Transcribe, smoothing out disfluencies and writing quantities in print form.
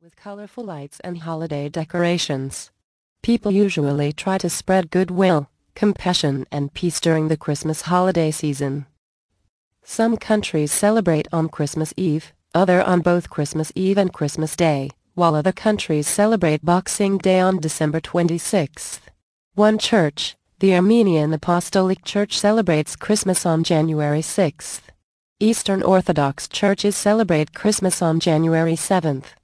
with colorful lights and holiday decorations. People usually try to spread goodwill, compassion and peace during the Christmas holiday season. Some countries celebrate on Christmas Eve, other on both Christmas Eve and Christmas Day, while other countries celebrate Boxing Day on December 26th. One church, the Armenian Apostolic Church, celebrates Christmas on January 6th. Eastern Orthodox churches celebrate Christmas on January 7th.